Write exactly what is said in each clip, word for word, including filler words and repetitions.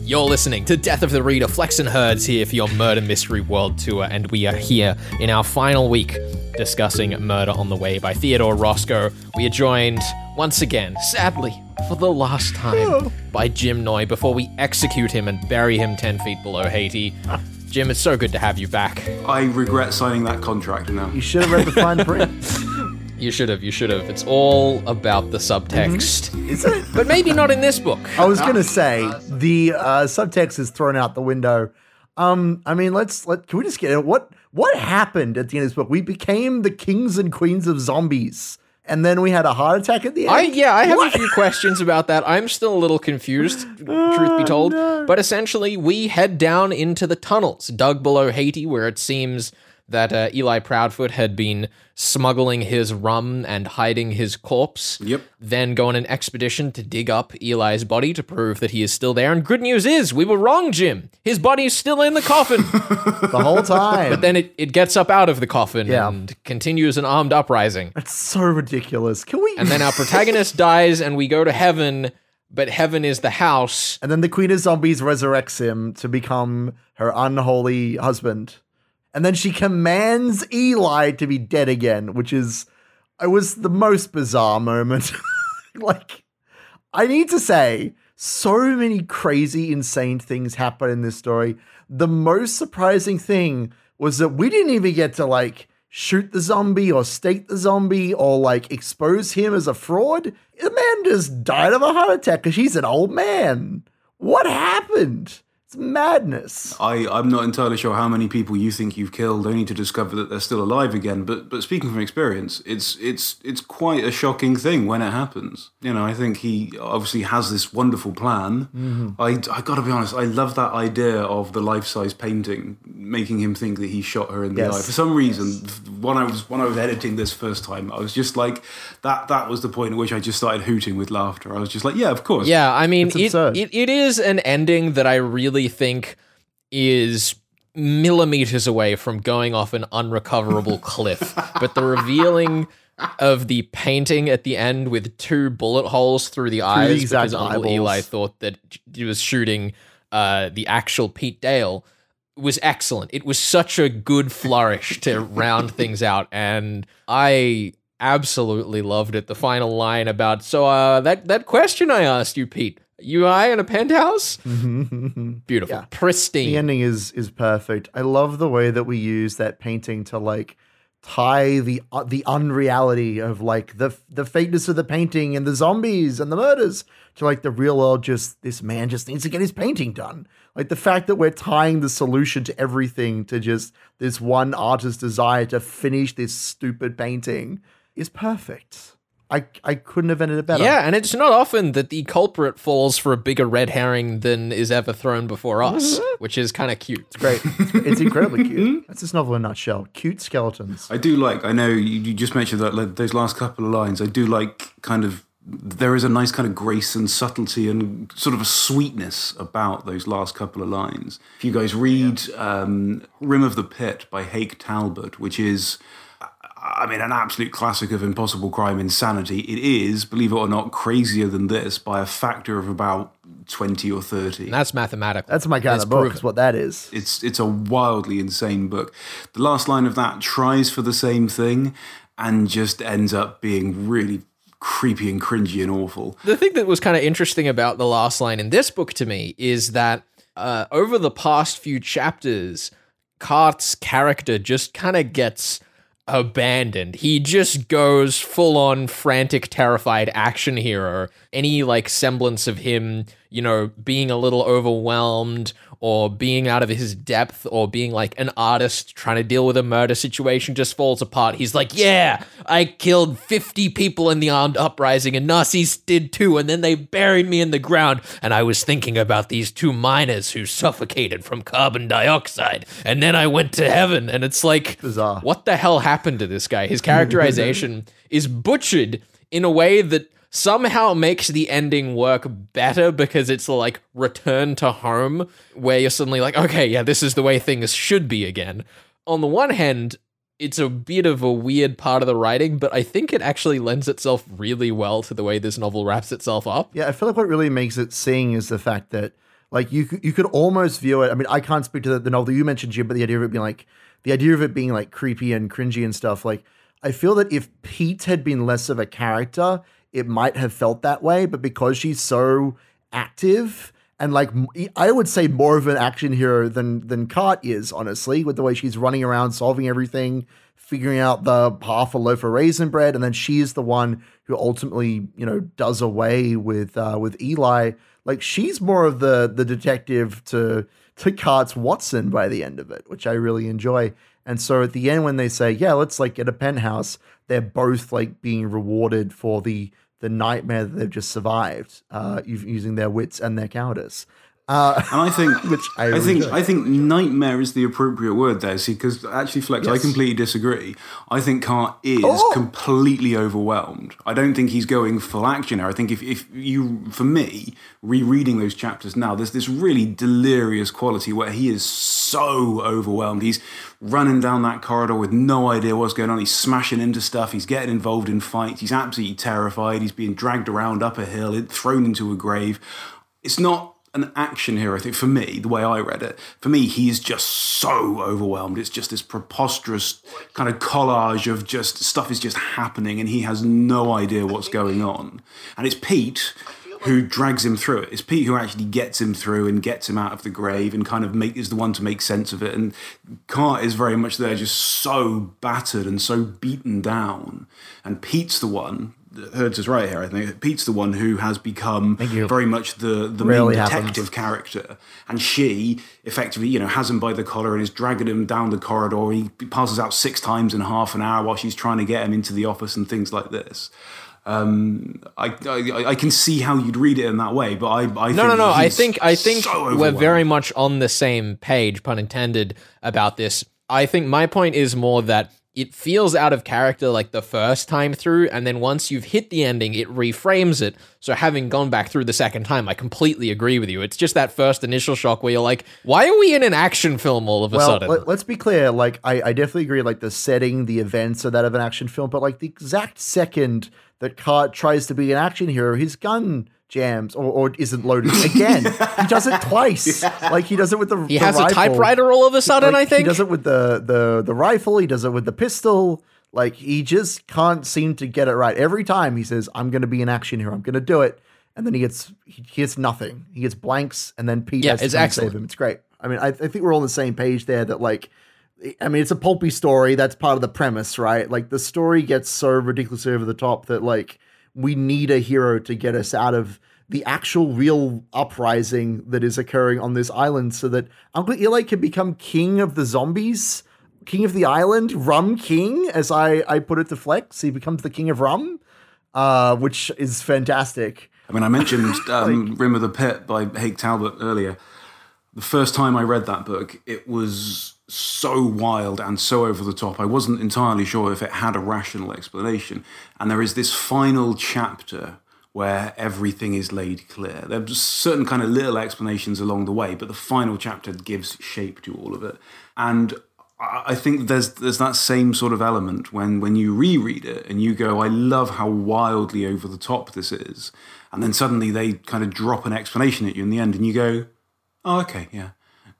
You're listening to Death of the Reader. Flex and Herds here for your Murder Mystery World Tour, and we are here in our final week discussing Murder on the Way by Theodore Roscoe. We are joined once again, sadly, for the last time, oh. by Jim Noy before we execute him and bury him ten feet below Haiti. Jim, it's so good to have you back. I regret signing that contract now. You should have read the fine print. You should have, you should have. It's all about the subtext. Mm-hmm. Is it? But maybe not in this book. I was going to say, the uh, subtext is thrown out the window. Um, I mean, let's, let, can we just get it? What, what happened at the end of this book? We became the kings and queens of zombies. And then we had a heart attack at the end? I, yeah, I have what? a few questions about that. I'm still a little confused, oh, truth be told. No. But essentially, we head down into the tunnels, dug below Haiti, where it seems that uh, Eli Proudfoot had been smuggling his rum and hiding his corpse. Yep. Then go on an expedition to dig up Eli's body to prove that he is still there. And good news is, we were wrong, Jim. His body is still in the coffin. The whole time. But then it, it gets up out of the coffin yeah. and continues an armed uprising. That's so ridiculous. Can we... And then our protagonist dies and we go to heaven, but heaven is the house. And then the Queen of Zombies resurrects him to become her unholy husband. And then she commands Eli to be dead again, which is, it was the most bizarre moment. Like, I need to say, so many crazy, insane things happen in this story. The most surprising thing was that we didn't even get to, like, shoot the zombie or stake the zombie or, like, expose him as a fraud. The man just died of a heart attack because he's an old man. What happened? It's madness. I, I'm not entirely sure how many people you think you've killed, only to discover that they're still alive again. But but speaking from experience, it's it's it's quite a shocking thing when it happens. You know, I think he obviously has this wonderful plan. Mm-hmm. I I got to be honest, I love that idea of the life-size painting making him think that he shot her in the yes. eye. For some reason, when I was when I was editing this first time, I was just like that. That was the point at which I just started hooting with laughter. I was just like, yeah, of course. Yeah, I mean, it, it it is an ending that I really think is millimeters away from going off an unrecoverable cliff. But the revealing of the painting at the end with two bullet holes through the eyes because Uncle eyeballs. Eli thought that he was shooting uh, the actual Pete Dale was excellent. It was such a good flourish to round things out, and I absolutely loved it. The final line about, so uh, that, that question I asked you, Pete, you I in a penthouse? Beautiful. Yeah. Pristine. The ending is is perfect. I love the way that we use that painting to like tie the uh, the unreality of like the the fakeness of the painting and the zombies and the murders to like the real world. Just this man just needs to get his painting done. Like the fact that we're tying the solution to everything to just this one artist's desire to finish this stupid painting is perfect. I, I couldn't have ended it better. Yeah, and it's not often that the culprit falls for a bigger red herring than is ever thrown before us, which is kind of cute. It's great. It's, it's incredibly cute. That's this novel in a nutshell. Cute skeletons. I do like, I know you, you just mentioned that like, those last couple of lines, I do like kind of, there is a nice kind of grace and subtlety and sort of a sweetness about those last couple of lines. If you guys read yeah. um, Rim of the Pit by Hake Talbot, which is, I mean, an absolute classic of impossible crime insanity. It is, believe it or not, crazier than this by a factor of about twenty or thirty. And that's mathematical. That's my kind It's of book, proven. is what that is. It's it's a wildly insane book. The last line of that tries for the same thing and just ends up being really creepy and cringy and awful. The thing that was kind of interesting about the last line in this book to me is that uh, over the past few chapters, Cart's character just kind of gets abandoned. He just goes full on frantic, terrified action hero. Any like semblance of him, you know, being a little overwhelmed or being out of his depth or being like an artist trying to deal with a murder situation just falls apart. He's like, yeah, I killed fifty people in the armed uprising and Nazis did too. And then they buried me in the ground. And I was thinking about these two miners who suffocated from carbon dioxide. And then I went to heaven. And it's like, bizarre. What the hell happened to this guy? His characterization is butchered in a way that somehow makes the ending work better because it's like return to home where you're suddenly like, okay, yeah, this is the way things should be again. On the one hand, it's a bit of a weird part of the writing, but I think it actually lends itself really well to the way this novel wraps itself up. Yeah, I feel like what really makes it sing is the fact that Like you could, you could almost view it. I mean, I can't speak to the, the novel that you mentioned, Jim, but the idea of it being like, the idea of it being like creepy and cringy and stuff. Like, I feel that if Pete had been less of a character, it might have felt that way. But because she's so active and like, I would say more of an action hero than than Cart is, honestly, with the way she's running around, solving everything, figuring out the half a loaf of raisin bread, and then she is the one who ultimately, you know, does away with uh, with Eli. Like, she's more of the the detective to to Cart's Watson by the end of it, which I really enjoy. And so at the end, when they say, "Yeah, let's like get a penthouse," they're both like being rewarded for the the nightmare that they've just survived, uh, using their wits and their cowardice. Uh, and I think, which I, I really think, enjoy. I think nightmare is the appropriate word there. See, because actually, Flex, Yes. I completely disagree. I think Cart is Oh! completely overwhelmed. I don't think he's going full action here. I think if, if you, for me, rereading those chapters now, there's this really delirious quality where he is so overwhelmed. He's running down that corridor with no idea what's going on. He's smashing into stuff. He's getting involved in fights. He's absolutely terrified. He's being dragged around up a hill, thrown into a grave. It's not an action hero. I think for me, the way I read it, for me, he is just so overwhelmed. It's just this preposterous kind of collage of just stuff is just happening and he has no idea what's going on. And it's Pete who drags him through it. It's Pete who actually gets him through and gets him out of the grave and kind of make is the one to make sense of it. And Cart is very much there, just so battered and so beaten down. And Pete's the one, Herds is right here, I think. Pete's the one who has become very much the, the Rarely main happens. detective character. And she effectively, you know, has him by the collar and is dragging him down the corridor. He passes out six times in half an hour while she's trying to get him into the office and things like this. Um, I, I I can see how you'd read it in that way, but I, I No, think no, no. I he's think I think so we're overwhelmed. very much on the same page, pun intended, about this. I think my point is more that it feels out of character like the first time through, and then once you've hit the ending, it reframes it. So having gone back through the second time, I completely agree with you. It's just that first initial shock where you're like, why are we in an action film all of a Well, sudden? let, let's be clear. Like, I, I definitely agree. Like, the setting, the events are that of an action film, but like the exact second that Cart tries to be an action hero, his gun jams or, or isn't loaded again. He does it twice. Like, he does it with the he the has rifle. a typewriter all of a sudden, Like, I think. he does it with the the the rifle. He does it with the pistol. Like, he just can't seem to get it right. Every time he says, "I'm going to be an action hero. I'm going to do it," and then he gets he gets nothing. He gets blanks, and then Pete Yeah, has to it's come excellent. save him. It's great. I mean, I, I think we're all on the same page there. That like, I mean, it's a pulpy story. That's part of the premise, right? Like, the story gets so ridiculously over the top that like we need a hero to get us out of the actual real uprising that is occurring on this island, so that Uncle Eli can become king of the zombies. King of the island, Rum King, as I, I put it to Flex. He becomes the king of rum, uh, which is fantastic. I mean, I mentioned um, Rim of the Pit by Hake Talbot earlier. The first time I read that book, it was so wild and so over the top. I wasn't entirely sure if it had a rational explanation. And there is this final chapter where everything is laid clear. There's certain kind of little explanations along the way, but the final chapter gives shape to all of it. And I think there's there's that same sort of element when, when you reread it and you go, I love how wildly over the top this is. And then suddenly they kind of drop an explanation at you in the end and you go, oh, okay, yeah.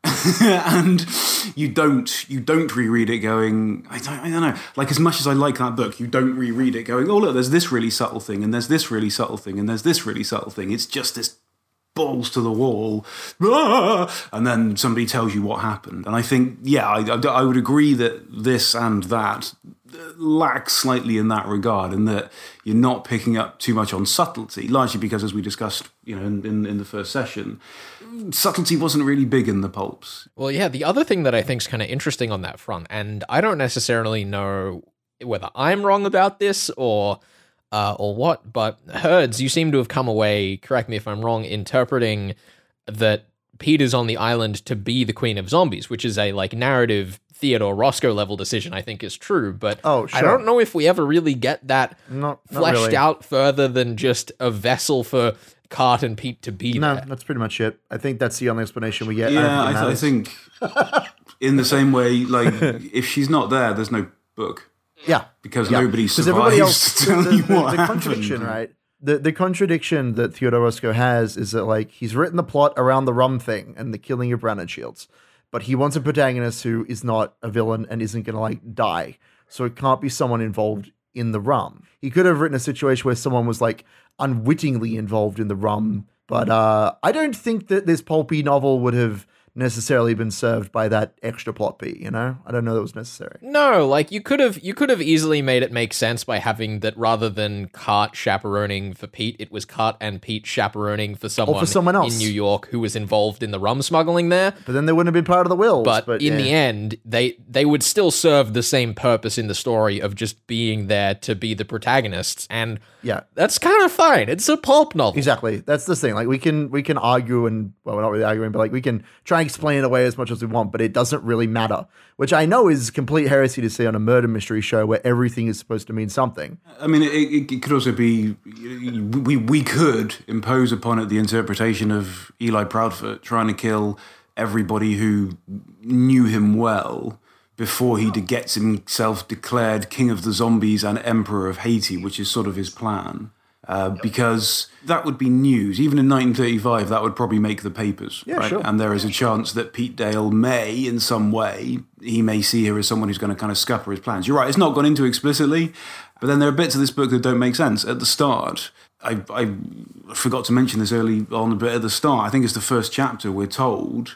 And you don't you don't reread it going, I don't, I don't know, like as much as I like that book, you don't reread it going, oh, look, there's this really subtle thing and there's this really subtle thing and there's this really subtle thing. It's just this balls to the wall, ah! And then somebody tells you what happened. And I think, yeah, I, I, I would agree that this and that lacks slightly in that regard, and that you're not picking up too much on subtlety, largely because, as we discussed, you know, in, in, in the first session, subtlety wasn't really big in the pulps. Well, yeah, the other thing that I think is kind of interesting on that front, and I don't necessarily know whether I'm wrong about this or uh, or what, but Herds, you seem to have come away, correct me if I'm wrong, interpreting that Pete is on the island to be the Queen of Zombies, which is a like narrative Theodore Roscoe level decision, I think is true, but Oh, sure. I don't know if we ever really get that Not, not fleshed really. out further than just a vessel for Cart and Pete to be No, there. that's pretty much it. I think that's the only explanation we get. Yeah, I I, don't think it th- I matters. think in the same way, like, if she's not there, there's no book. Yeah. Because yeah. nobody 'Cause everybody survives else, to tell the, you the, what the happened. contradiction, right? The the contradiction that Theodore Roscoe has is that, like, he's written the plot around the rum thing and the killing of Brandon Shields, but he wants a protagonist who is not a villain and isn't going to, like, die. So it can't be someone involved in the rum. He could have written a situation where someone was, like, unwittingly involved in the rum, but uh, I don't think that this pulpy novel would have necessarily been served by that extra plot beat, you know? I don't know that was necessary. No, like you could have you could have easily made it make sense by having that rather than Cart chaperoning for Pete, it was Cart and Pete chaperoning for someone, for someone else in New York who was involved in the rum smuggling there. But then they wouldn't have been part of the wills. But, But, in yeah. the end, they they would still serve the same purpose in the story of just being there to be the protagonists, and Yeah. that's kind of fine. It's a pulp novel. Exactly. That's the thing. Like, we can we can argue and, well, we're not really arguing, but, like, we can try and explain it away as much as we want, but it doesn't really matter, which I know is complete heresy to say on a murder mystery show where everything is supposed to mean something. I mean, it, it, it could also be, we, we could impose upon it the interpretation of Eli Proudfoot trying to kill everybody who knew him well before he de- gets himself declared king of the zombies and emperor of Haiti, which is sort of his plan. Uh, because that would be news. Even in nineteen thirty-five, that would probably make the papers. Yeah, right? sure. And there is a chance that Pete Dale may, in some way, he may see her as someone who's going to kind of scupper his plans. You're right, it's not gone into explicitly, but then there are bits of this book that don't make sense. At the start, I, I forgot to mention this early on, but at the start, I think it's the first chapter, we're told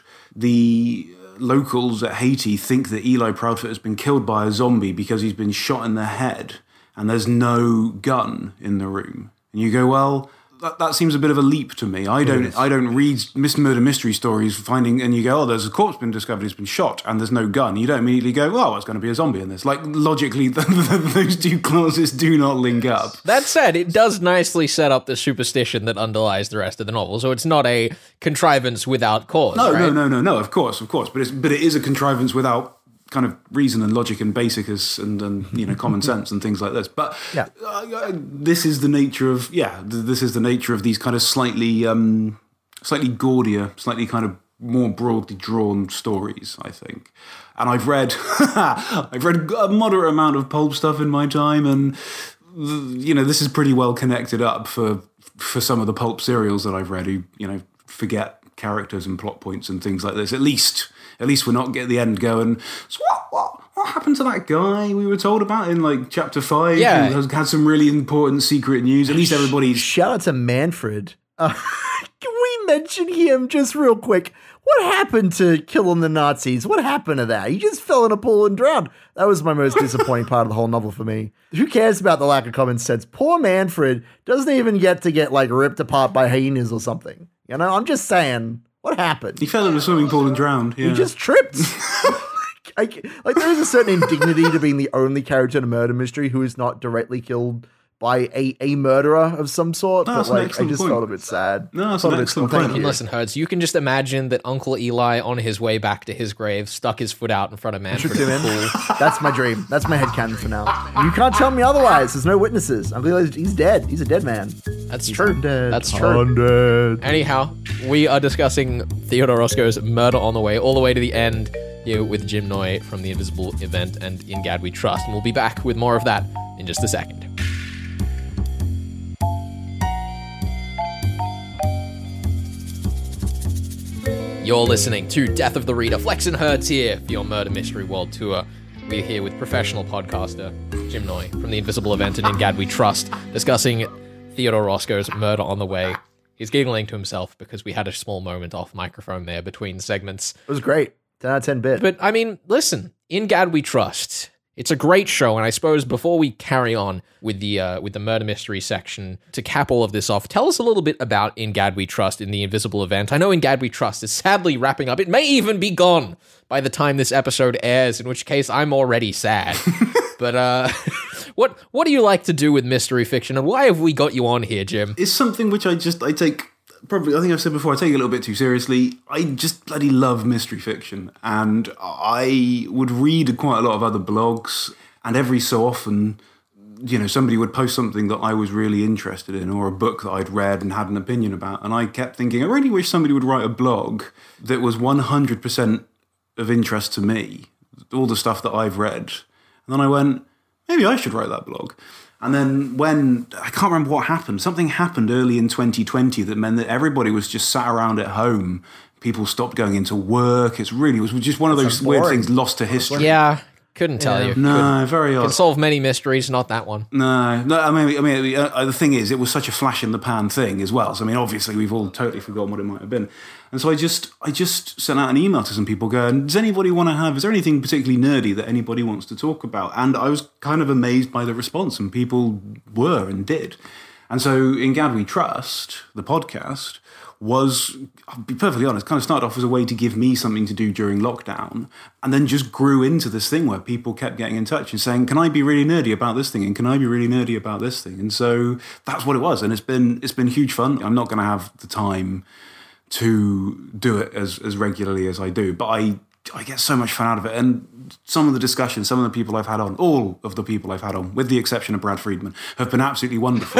the locals at Haiti think that Eli Proudfoot has been killed by a zombie because he's been shot in the head and there's no gun in the room. And you go, well, that, that seems a bit of a leap to me. I don't I don't read mis- murder mystery stories finding, and you go, oh, there's a corpse been discovered, it's been shot, and there's no gun. You don't immediately go, well, it's going to be a zombie in this. Like, logically, those two clauses do not link up. That said, it does nicely set up the superstition that underlies the rest of the novel, so it's not a contrivance without cause. No, right? no, no, no, no, of course, of course. But it's but it is a contrivance without kind of reason and logic and basicus and, and you know, common sense and things like this. But Yeah. uh, uh, this is the nature of, yeah, th- this is the nature of these kind of slightly, um, slightly gaudier, slightly kind of more broadly drawn stories, I think. And I've read, I've read a moderate amount of pulp stuff in my time, and you know, this is pretty well connected up for for some of the pulp serials that I've read who, you know, forget characters and plot points and things like this. At least, at least we're not getting the end going, so what, what, what happened to that guy we were told about in like chapter five? Yeah. Who has had some really important secret news. At least everybody's... Shout out to Manfred. Uh, can we mention him just real quick? What happened to killing the Nazis? What happened to that? He just fell in a pool and drowned. That was my most disappointing part of the whole novel for me. Who cares about the lack of common sense? Poor Manfred doesn't even get to get like ripped apart by hyenas or something. You know, I'm just saying, what happened? He fell in a swimming pool and drowned. Yeah. He just tripped. like, like there is a certain indignity to being the only character in a murder mystery who is not directly killed by a, a murderer of some sort. No, but that's an like, I excellent just point. felt a bit sad. No, that's Felt an a bit- excellent thank point. you. Listen, Hertz, you can just imagine that Uncle Eli, on his way back to his grave, stuck his foot out in front of Manfred in the pool. That's my dream. That's my headcanon for now. You can't tell me otherwise. There's no witnesses. Uncle Eli's, he's dead. He's a dead man. That's He's true. undead. That's true. Undead. Anyhow, we are discussing Theodore Roscoe's Murder on the Way, all the way to the end here with Jim Noy from The Invisible Event and In Gad We Trust. And we'll be back with more of that in just a second. You're listening to Death of the Reader. Flex and Hertz here for your Murder Mystery World Tour. We're here with professional podcaster Jim Noy from The Invisible Event and In Gad We Trust, discussing Theodore Roscoe's Murder on the Way. He's giggling to himself because we had a small moment off microphone there between segments. It was great. ten out of ten bit. But, I mean, listen, In Gad We Trust. It's a great show, and I suppose before we carry on with the uh, with the murder mystery section, to cap all of this off, tell us a little bit about In Gad We Trust in The Invisible Event. I know In Gad We Trust is sadly wrapping up. It may even be gone by the time this episode airs, in which case I'm already sad. But uh, what what do you like to do with mystery fiction, and why have we got you on here, Jim? It's something which I just, I take, probably, I think I've said before, I take it a little bit too seriously. I just bloody love mystery fiction. And I would read quite a lot of other blogs, and every so often, you know, somebody would post something that I was really interested in, or a book that I'd read and had an opinion about. And I kept thinking, I really wish somebody would write a blog that was one hundred percent of interest to me, all the stuff that I've read. And then I went, maybe I should write that blog. And then when, I can't remember what happened, something happened early in twenty twenty that meant that everybody was just sat around at home. People stopped going into work. It's really, it was just one of those weird boring. things lost to history. Yeah, couldn't tell Yeah. you. No, Couldn't. very odd. Can solve many mysteries, not that one. No, no. I mean, I mean, uh, the thing is, it was such a flash in the pan thing as well. So, I mean, obviously, we've all totally forgotten what it might have been. And so, I just, I just sent out an email to some people, going, "Does anybody want to have? Is there anything particularly nerdy that anybody wants to talk about?" And I was kind of amazed by the response, and people were and did. And so, In Gad We Trust, the podcast, was, I'll be perfectly honest, kind of started off as a way to give me something to do during lockdown, and then just grew into this thing where people kept getting in touch and saying, "Can I be really nerdy about this thing? And can I be really nerdy about this thing?" And so that's what it was, and it's been it's been huge fun. I'm not going to have the time to do it as as regularly as I do, but I I get so much fun out of it. And some of the discussions, some of the people I've had on, all of the people I've had on, with the exception of Brad Friedman, have been absolutely wonderful.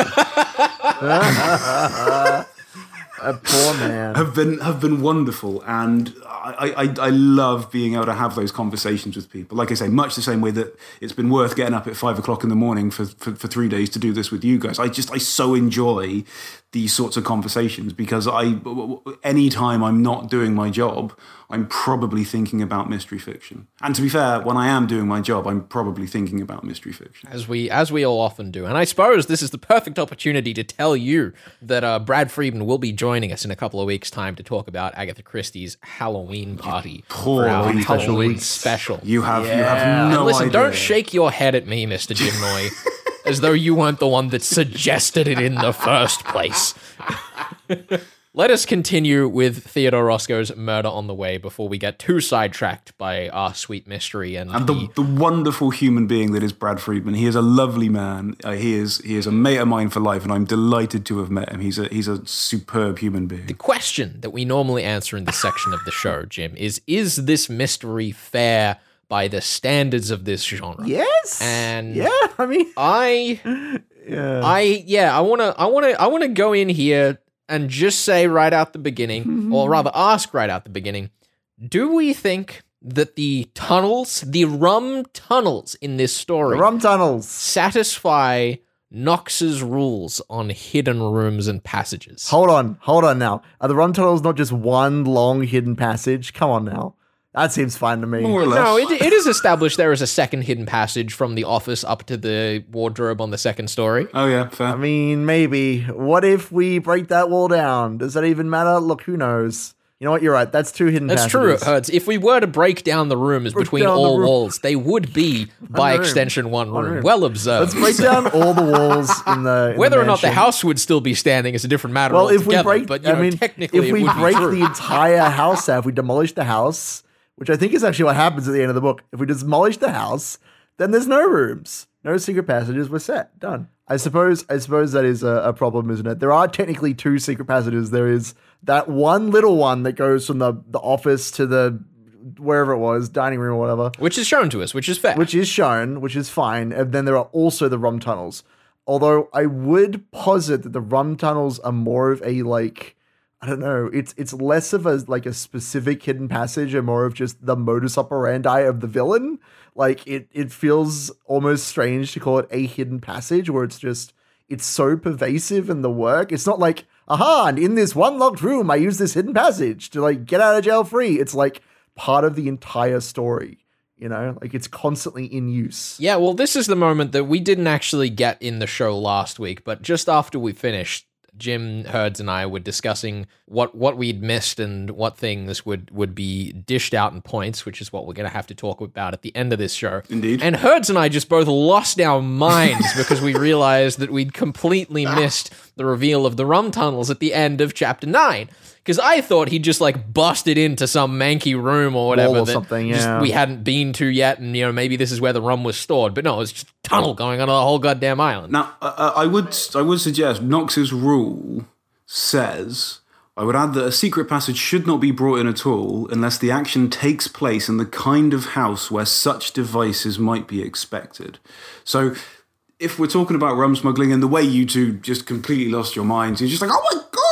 A poor man. have been have been wonderful, and I, I I love being able to have those conversations with people. Like I say, much the same way that it's been worth getting up at five o'clock in the morning for, for, for three days to do this with you guys. I just I so enjoy these sorts of conversations, because I anytime I'm not doing my job, I'm probably thinking about mystery fiction. And to be fair, when I am doing my job, I'm probably thinking about mystery fiction. As we as we all often do. And I suppose this is the perfect opportunity to tell you that uh, Brad Friedman will be joining us in a couple of weeks' time to talk about Agatha Christie's Halloween party. Poor for our Halloween Halloween special. special. You have you Yeah. have no And listen, idea. don't shake your head at me, Mister Jim Noy, as though you weren't the one that suggested it in the first place. Let us continue with Theodore Roscoe's Murder on the Way before we get too sidetracked by our sweet mystery and, And the, the wonderful human being that is Brad Friedman. He is a lovely man. Uh, he is he is a mate of mine for life, and I'm delighted to have met him. He's a he's a superb human being. The question that we normally answer in this section of the show, Jim, is is this mystery fair by the standards of this genre? Yes. And yeah, I mean, I yeah. I yeah, I want to I want to I want to go in here and just say right out the beginning, or rather ask right out the beginning, do we think that the tunnels, the rum tunnels in this story The rum tunnels. satisfy Knox's rules on hidden rooms and passages? Hold on, hold on now. Are the rum tunnels not just one long hidden passage? Come on now. That seems fine to me. More or less. No, it, it is established there is a second hidden passage from the office up to the wardrobe on the second story. Oh yeah, fair. I mean, maybe. What if we break that wall down? Does that even matter? Look, who knows? You know what? You're right. That's two hidden That's passages. true, Hertz. If we were to break down the rooms Break between down the all room. walls, they would be, by room. extension, one One room. room. Well observed. Let's break down all the walls in the in Whether the or not the mansion. house would still be standing is a different matter Well, if we altogether, break, but you I know, mean, technically if it we would break be true. the entire house down, if we demolish the house, which I think is actually what happens at the end of the book, if we demolish the house, then there's no rooms, no secret passages. We're set, done. I suppose, I suppose that is a, a problem, isn't it? There are technically two secret passages. There is that one little one that goes from the the office to the wherever it was, dining room or whatever, Which is shown to us, which is fair. which is shown, which is fine. And then there are also the rum tunnels. Although I would posit that the rum tunnels are more of a like, I don't know, it's it's less of a like a specific hidden passage and more of just the modus operandi of the villain. Like it it feels almost strange to call it a hidden passage where it's just it's so pervasive in the work. It's not like, aha, and in this one locked room I use this hidden passage to like get out of jail free. It's like part of the entire story. You know, like it's constantly in use. Yeah, well, this is the moment that we didn't actually get in the show last week, but just after we finished, Jim Herds and I were discussing what, what we'd missed and what things would, would be dished out in points, which is what we're going to have to talk about at the end of this show. Indeed. And Herds and I just both lost our minds because we realized that we'd completely missed the reveal of the rum tunnels at the end of chapter nine. Because I thought he'd just like busted into some manky room or whatever Wall or that something, just yeah. we hadn't been to yet, and you know maybe this is where the rum was stored. But no, it's just a tunnel going on the whole goddamn island. Now, uh, I would I would suggest Knox's rule says, I would add that a secret passage should not be brought in at all unless the action takes place in the kind of house where such devices might be expected. So if we're talking about rum smuggling and the way you two just completely lost your minds, you're just like, oh my God, that's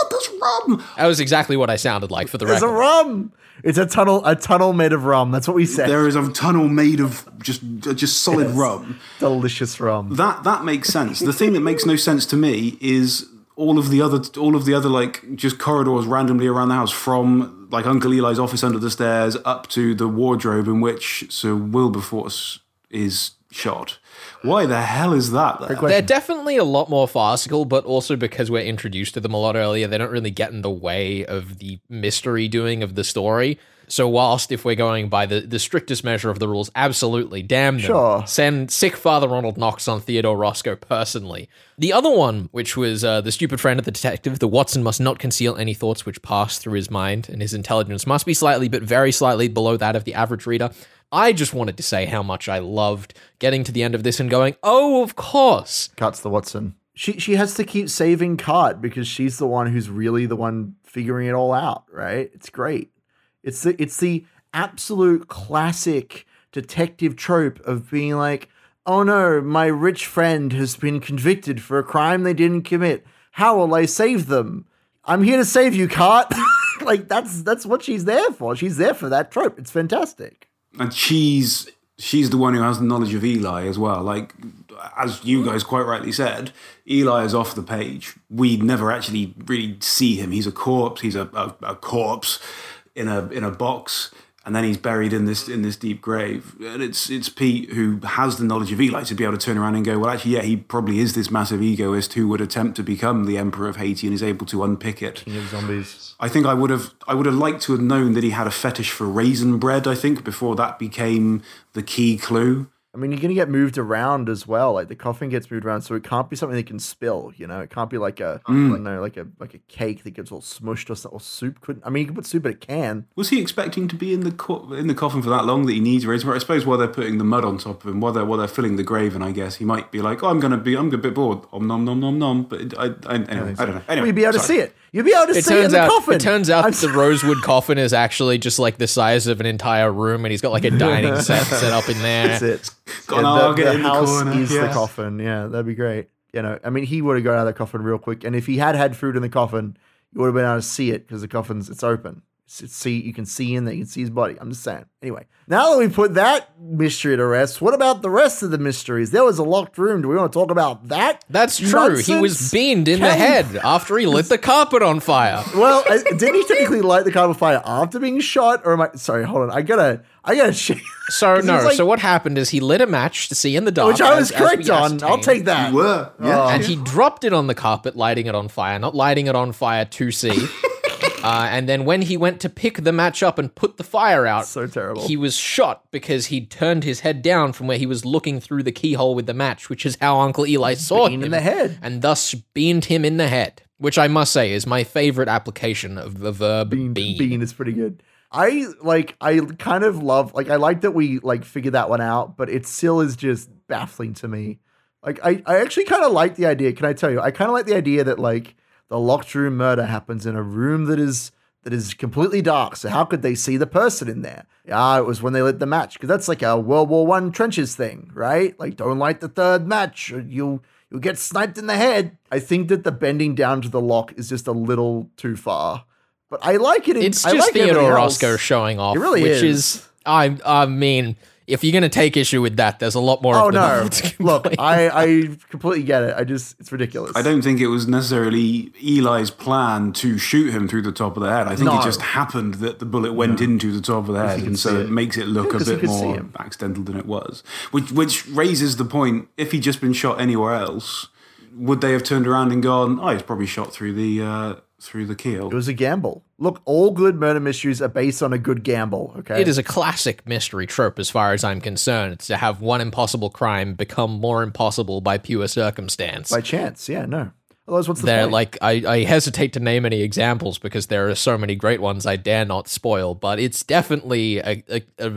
rum. That was exactly what I sounded like for the There's record. a rum. It's a tunnel, a tunnel made of rum. That's what we said. There is a tunnel made of just just solid Yes. rum. Delicious rum. That that makes sense. The thing that makes no sense to me is all of the other all of the other like just corridors randomly around the house, from like Uncle Eli's office under the stairs up to the wardrobe in which Sir Wilberforce is shot. Why the hell is that there? question. They're definitely a lot more farcical, but also because we're introduced to them a lot earlier, they don't really get in the way of the mystery doing of the story. So whilst if we're going by the, the strictest measure of the rules, absolutely, damn them. Sure. Send sick Father Ronald Knox on Theodore Roscoe personally. The other one, which was uh, the stupid friend of the detective, the Watson must not conceal any thoughts which pass through his mind, and his intelligence must be slightly, but very slightly below that of the average reader. I just wanted to say how much I loved getting to the end of this and going, oh, of course. Cuts the Watson. She she has to keep saving Cart because she's the one who's really the one figuring it all out, right? It's great. It's the it's the absolute classic detective trope of being like, oh no, my rich friend has been convicted for a crime they didn't commit. How will I save them? I'm here to save you, Cart. Like that's that's what she's there for. She's there for that trope. It's fantastic. And she's she's the one who has the knowledge of Eli as well. Like, as you guys quite rightly said, Eli is off the page. We never actually really see him. He's a corpse. He's a, a, a corpse in a in a box, and then he's buried in this in this deep grave. And it's it's Pete who has the knowledge of Eli to be able to turn around and go, well, actually, yeah, he probably is this massive egoist who would attempt to become the Emperor of Haiti and is able to unpick it. King of Zombies. I think I would have I would have liked to have known that he had a fetish for raisin bread, I think, before that became the key clue. I mean, you're going to get moved around as well. Like the coffin gets moved around, so it can't be something that can spill. You know, it can't be like a, Mm. I don't know, like a like a cake that gets all smushed or something. Or soup couldn't. I mean, you can put soup, but it can. Was he expecting to be in the co- in the coffin for that long that he needs raisin bread? I suppose while they're putting the mud on top of him, while they're while they're filling the grave, and I guess he might be like, oh, I'm gonna be, I'm a bit bored. Om nom nom nom nom. But it, I, I, anyway, I don't know. Anyway, Well, you'd be able to sorry. see it. You'd be able to It see it in turns the out coffin. it turns out I'm that the rosewood coffin is actually just like the size of an entire room, and he's got like a dining set set up in there. That's it. Got an Yeah, argot the, the in the house corner, is the yes. coffin. Yeah, that'd be great. You know, I mean, he would have got out of the coffin real quick, and if he had had food in the coffin, you would have been able to see it because the coffin's it's open. It's, it's see you can see in there, you can see his body. I'm just saying. Anyway, now that we put that mystery to rest, what about the rest of the mysteries? There was a locked room. Do we want to talk about that? That's true. Nonsense? He was beamed in the Can- head after he lit the carpet on fire. Well, I, didn't he technically light the carpet fire after being shot? Or am I? Sorry, hold on. I gotta. I gotta. Sh- So 'Cause he no. was like- so what happened is he lit a match to see in the dark, which I was as- as we correct on. I'll ascertained. take that. You were. Yeah. And he dropped it on the carpet, lighting it on fire, not lighting it on fire to see. uh, and then when he went to pick the match up and put the fire out, So terrible. he was shot because he turned his head down from where he was looking through the keyhole with the match, which is how Uncle Eli saw Bean him. in the head. And thus beamed him in the head, which I must say is my favorite application of the verb beam. Bean, Bean is pretty good. I like. I kind of love. Like, I like that we like figured that one out, but it still is just baffling to me. Like, I, I actually kind of like the idea. Can I tell you? I kind of like the idea that like the locked room murder happens in a room that is that is completely dark. So how could they see the person in there? Ah, it was when they lit the match because that's like a World War One trenches thing, right? Like, don't light the third match, or you'll you'll get sniped in the head. I think that the bending down to the lock is just a little too far. But I like it. In, It's I just like everything Theodore else. Roscoe showing off, It really which is. is. I I mean, if you're going to take issue with that, there's a lot more Oh of the no! novel to Look, complain. I, I completely get it. I just it's ridiculous. I don't think it was necessarily Eli's plan to shoot him through the top of the head. I think No. it just happened that the bullet went into the top of the head, could and see so it. it makes it look Yeah, a 'cause he bit could see more him. accidental than it was. Which which raises the point: if he'd just been shot anywhere else, would they have turned around and gone, "Oh, he's probably shot through the uh, through the keel"? It was a gamble. Look, all good murder mysteries are based on a good gamble. Okay, It is a classic mystery trope as far as I'm concerned. It's to have one impossible crime become more impossible by pure circumstance. by chance. Yeah, no. Otherwise, what's the There, point? like, I, I hesitate to name any examples because there are so many great ones I dare not spoil, but it's definitely a, a, a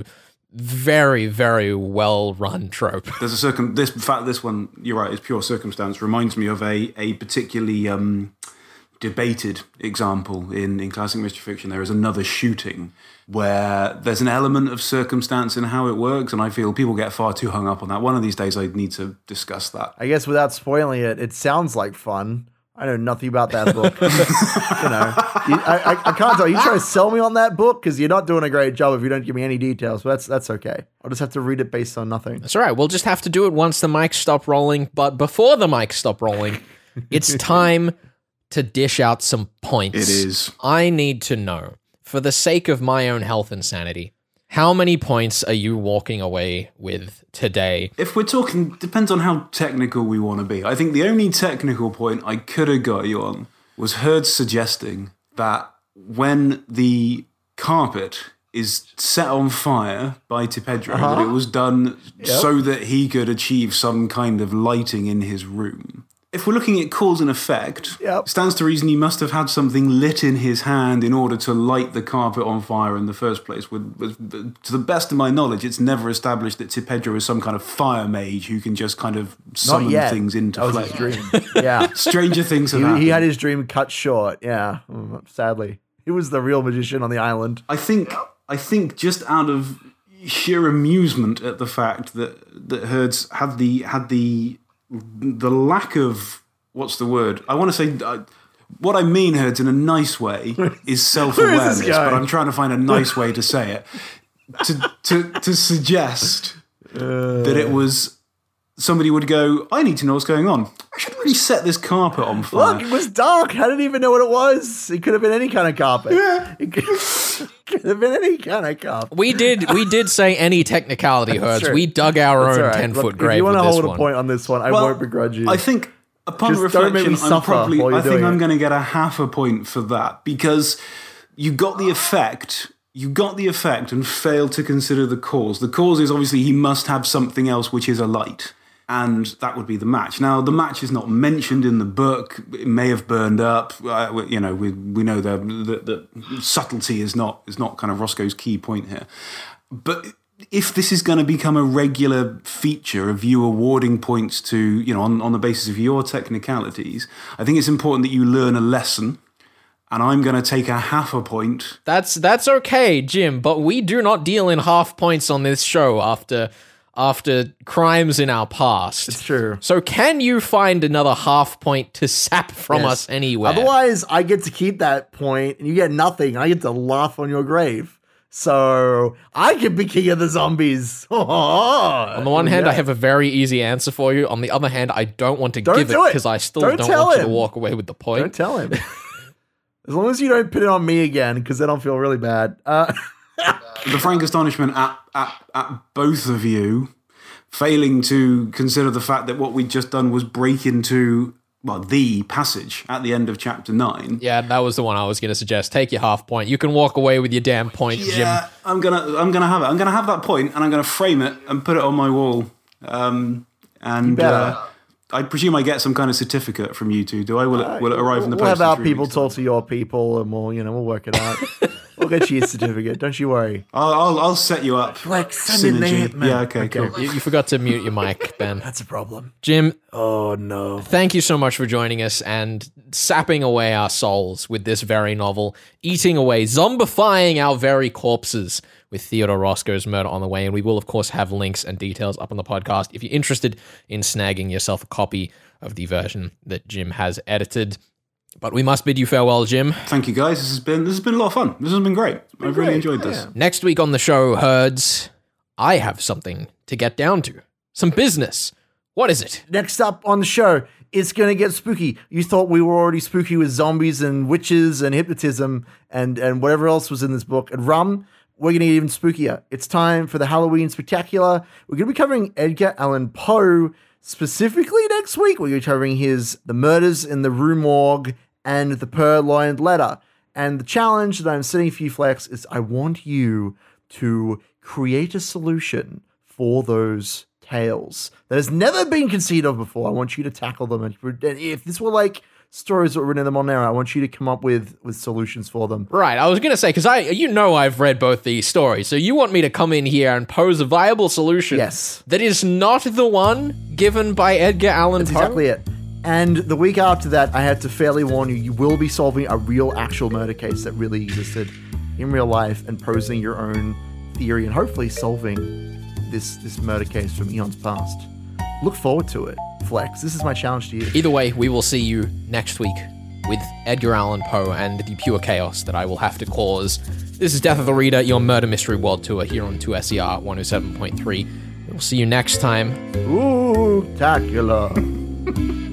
very, very well-run trope. There's a circum. This in fact, this one you're right. Is pure circumstance. Reminds me of a a particularly um, debated example in in classic mystery fiction. There is another shooting where there's an element of circumstance in how it works, and I feel people get far too hung up on that. One of these days, I need to discuss that. I guess without spoiling it, it sounds like fun. I know nothing about that book. you know, you, I, I, I can't tell. You try to sell me on that book because you're not doing a great job if you don't give me any details. But that's that's okay. I'll just have to read it based on nothing. That's all right. We'll just have to do it once the mics stop rolling. But before the mics stop rolling, it's time to dish out some points. It is. I need to know, for the sake of my own health and sanity, how many points are you walking away with today? If we're talking, depends on how technical we want to be. I think the only technical point I could have got you on was Herd suggesting that when the carpet is set on fire by Tipedra, Uh-huh. that it was done Yep. so that he could achieve some kind of lighting in his room. If we're looking at cause and effect, Yep. it stands to reason he must have had something lit in his hand in order to light the carpet on fire in the first place. With, with, to the best of my knowledge, it's never established that Tipedra is some kind of fire mage who can just kind of Not summon yet. things into That was flame. his dream. Yeah. Stranger things have happened. he, he had his dream cut short. Yeah. Mm, sadly. He was the real magician on the island. I think I think just out of sheer amusement at the fact that that Herds had the had the the lack of what's the word? I want to say uh, what I mean, Herds, in a nice way is self-awareness, this guy? but I'm trying to find a nice way to say it. To to to suggest that it was somebody would go, I need to know what's going on. I should really set this carpet on fire. Look, it was dark. I didn't even know what it was. It could have been any kind of carpet. Yeah. It could, could have been any kind of carpet. We did we did say any technicality, Herds. true. We dug our That's own all right. ten-foot Look, grave If you want with to this hold a one. point on this one, I Well, won't begrudge you. I think upon Just don't make me reflection, I'm suffer probably. while you're I think doing I'm it. going to get a half a point for that because you got the effect. You got the effect and failed to consider the cause. The cause is obviously he must have something else, which is a light. And that would be the match. Now, the match is not mentioned in the book. It may have burned up. Uh, we- you know, we we know the, the the subtlety is not is not kind of Roscoe's key point here. But if this is going to become a regular feature of you awarding points to, you know, on, on the basis of your technicalities, I think it's important that you learn a lesson. And I'm going to take a half a point. That's that's okay, Jim, but we do not deal in half points on this show after after crimes in our past. It's true. So can you find another half point to sap from Yes. us anywhere? Otherwise, I get to keep that point and you get nothing. I get to laugh on your grave. So I could be king of the zombies. On the one hand, I have a very easy answer for you. On the other hand, I don't want to Don't give it do it. because I still Don't don't, tell want you him. to walk away with the point. Don't tell him. As long as you don't put it on me again, because then I'll feel really bad. Uh, The frank astonishment at, at, at both of you failing to consider the fact that what we'd just done was break into, well, the passage at the end of chapter nine. Yeah, that was the one I was going to suggest. Take your half point. You can walk away with your damn point, Jim. Yeah, I'm gonna, I'm gonna have it. I'm gonna have that point, and I'm gonna frame it and put it on my wall. Um, and better. uh, I presume I get some kind of certificate from you two. Do I? Will it, will it arrive in the we'll post? have in our three people weeks' talk to your people, and we'll, you know, we'll work it out. We'll get you a certificate. Don't you worry. I'll, I'll, I'll set you up. Like, send in Synergy. there, man. Yeah. Okay. Okay. Cool. You, you forgot to mute your mic, Ben. That's a problem. Jim, Oh no. thank you so much for joining us and sapping away our souls with this very novel, eating away, zombifying our very corpses with Theodore Roscoe's Murder on the Way. And we will, of course, have links and details up on the podcast if you're interested in snagging yourself a copy of the version that Jim has edited. But we must bid you farewell, Jim. Thank you, guys. This has been this has been a lot of fun. This has been great. I've really great. enjoyed Oh, this. yeah. Next week on the show, Herds, I have something to get down to. Some business. What is it? Next up on the show, it's going to get spooky. You thought we were already spooky with zombies and witches and hypnotism and, and whatever else was in this book. And rum, we're going to get even spookier. It's time for the Halloween Spectacular. We're going to be covering Edgar Allan Poe specifically next week. We're going to be covering his The Murders in the Rue Morgue and The Purloined Letter. And the challenge that I'm setting for you, Flex, is I want you to create a solution for those tales that has never been conceived of before. I want you to tackle them. And if this were like stories that were written in the modern era, I want you to come up with, with solutions for them. Right, I was going to say, because I, you know I've read both these stories, so you want me to come in here and pose a viable solution Yes. that is not the one given by Edgar Allan That's Poe? exactly it. And the week after that, I had to fairly warn you, you will be solving a real actual murder case that really existed in real life and posing your own theory and hopefully solving this, this murder case from eons past. Look forward to it. Flex. This is my challenge to you. Either way, we will see you next week with Edgar Allan Poe and the pure chaos that I will have to cause. This is Death of the Reader, your murder mystery world tour here on two S E R one oh seven point three. We'll see you next time. Ooh, tacular.